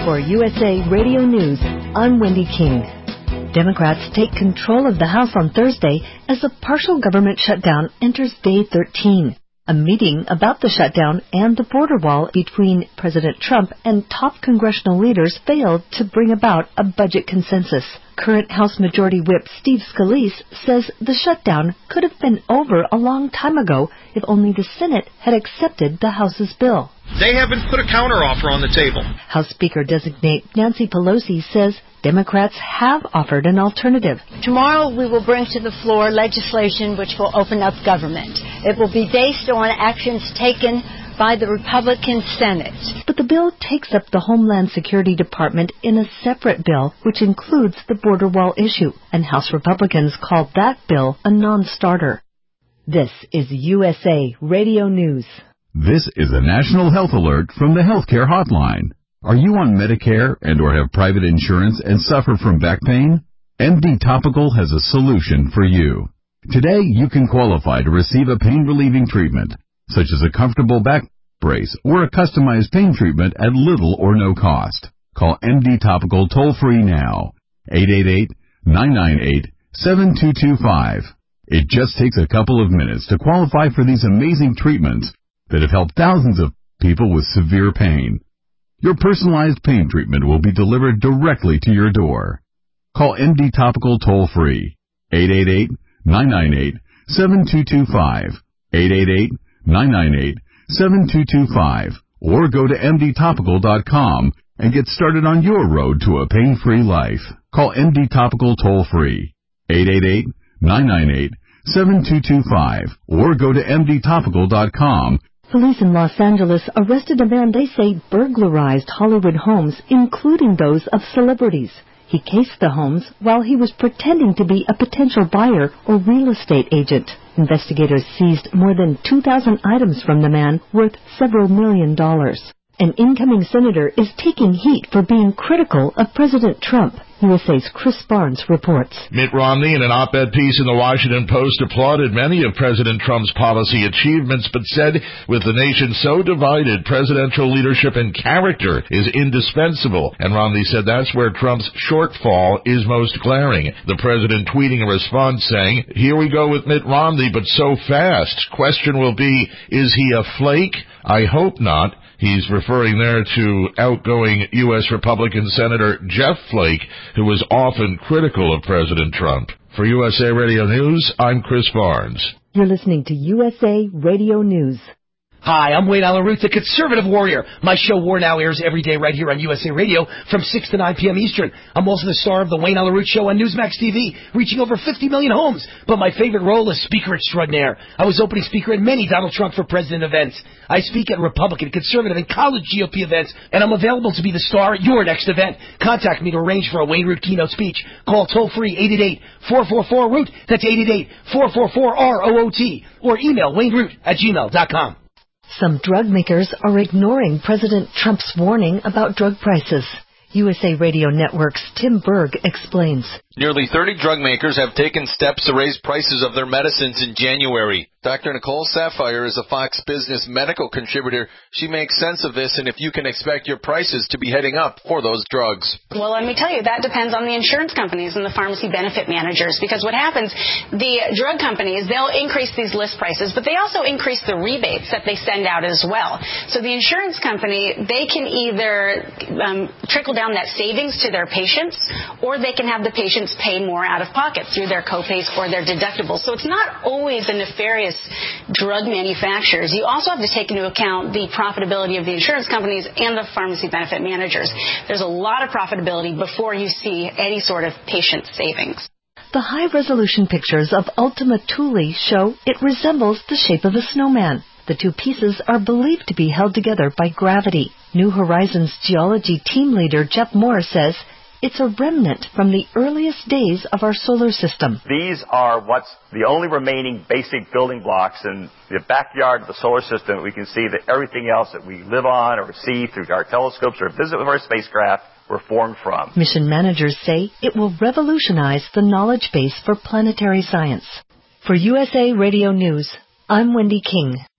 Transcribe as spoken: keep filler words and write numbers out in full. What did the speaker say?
For U S A Radio News, I'm Wendy King. Democrats take control of the House on Thursday as the partial government shutdown enters day thirteen. A meeting about the shutdown and the border wall between President Trump and top congressional leaders failed to bring about a budget consensus. Current House Majority Whip Steve Scalise says the shutdown could have been over a long time ago if only the Senate had accepted the House's bill. They haven't put a counteroffer on the table. House Speaker-designate Nancy Pelosi says Democrats have offered an alternative. Tomorrow we will bring to the floor legislation which will open up government. It will be based on actions taken by the Republican Senate. But the bill takes up the Homeland Security Department in a separate bill, which includes the border wall issue, and House Republicans called that bill a non-starter. This is U S A Radio News. This is a national health alert from the Healthcare Hotline. Are you on Medicare and or have private insurance and suffer from back pain? M D Topical has a solution for you. Today, you can qualify to receive a pain-relieving treatment, such as a comfortable back brace or a customized pain treatment at little or no cost. Call M D Topical toll-free now, eight eight eight, nine nine eight, seven two two five. It just takes a couple of minutes to qualify for these amazing treatments that have helped thousands of people with severe pain. Your personalized pain treatment will be delivered directly to your door. Call M D Topical toll-free, eight eight eight, nine nine eight, seven two two five, eight eight eight, nine nine eight, seven two two five, or go to M D topical dot com and get started on your road to a pain-free life. Call M D Topical toll-free, eight eight eight, nine nine eight, seven two two five, or go to M D topical dot com. Police in Los Angeles arrested a man they say burglarized Hollywood homes, including those of celebrities. He cased the homes while he was pretending to be a potential buyer or real estate agent. Investigators seized more than two thousand items from the man, worth several million dollars. An incoming senator is taking heat for being critical of President Trump. U S A's Chris Barnes reports. Mitt Romney, in an op-ed piece in the Washington Post, applauded many of President Trump's policy achievements, but said, with the nation so divided, presidential leadership and character is indispensable. And Romney said that's where Trump's shortfall is most glaring. The president tweeting a response saying, "Here we go with Mitt Romney, but so fast. Question will be, is he a flake? I hope not." He's referring there to outgoing U S Republican Senator Jeff Flake, who was often critical of President Trump. For U S A Radio News, I'm Chris Barnes. You're listening to U S A Radio News. Hi, I'm Wayne Allen Root, the Conservative Warrior. My show War Now airs every day right here on U S A Radio from six to nine p.m. Eastern. I'm also the star of the Wayne Allen Root Show on Newsmax T V, reaching over fifty million homes. But my favorite role is Speaker Extraordinaire. I was opening speaker at many Donald Trump for President events. I speak at Republican, Conservative, and college G O P events, and I'm available to be the star at your next event. Contact me to arrange for a Wayne Root keynote speech. Call toll-free eight eight eight, four four four, root. That's eight eight eight, four four four, R O O T. Or email wayneroot at gmail dot com. Some drug makers are ignoring President Trump's warning about drug prices. U S A Radio Network's Tim Berg explains. Nearly thirty drug makers have taken steps to raise prices of their medicines in January. Doctor Nicole Sapphire is a Fox Business medical contributor. She makes sense of this and if you can expect your prices to be heading up for those drugs. Well, let me tell you, that depends on the insurance companies and the pharmacy benefit managers, because what happens, the drug companies, they'll increase these list prices, but they also increase the rebates that they send out as well. So the insurance company, they can either um, trickle down that savings to their patients, or they can have the patients pay more out of pocket through their copays or their deductibles. So it's not always a nefarious drug manufacturers. You also have to take into account the profitability of the insurance companies and the pharmacy benefit managers. There's a lot of profitability before you see any sort of patient savings. The high-resolution pictures of Ultima Thule show it resembles the shape of a snowman. The two pieces are believed to be held together by gravity. New Horizons geology team leader Jeff Moore says it's a remnant from the earliest days of our solar system. These are what's the only remaining basic building blocks in the backyard of the solar system. We can see that everything else that we live on or see through our telescopes or visit with our spacecraft were formed from. Mission managers say it will revolutionize the knowledge base for planetary science. For U S A Radio News, I'm Wendy King.